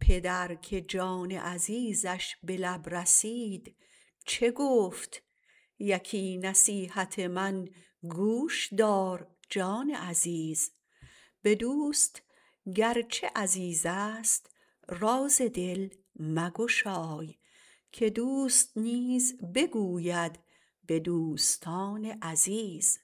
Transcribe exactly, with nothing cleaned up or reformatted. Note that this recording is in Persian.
پدر که جان عزیزش به لب رسید چه گفت؟ یکی نصیحت من گوش دار جان عزیز. به دوست گرچه عزیزست راز دل مگشای، که دوست نیز بگوید به دوستان عزیز.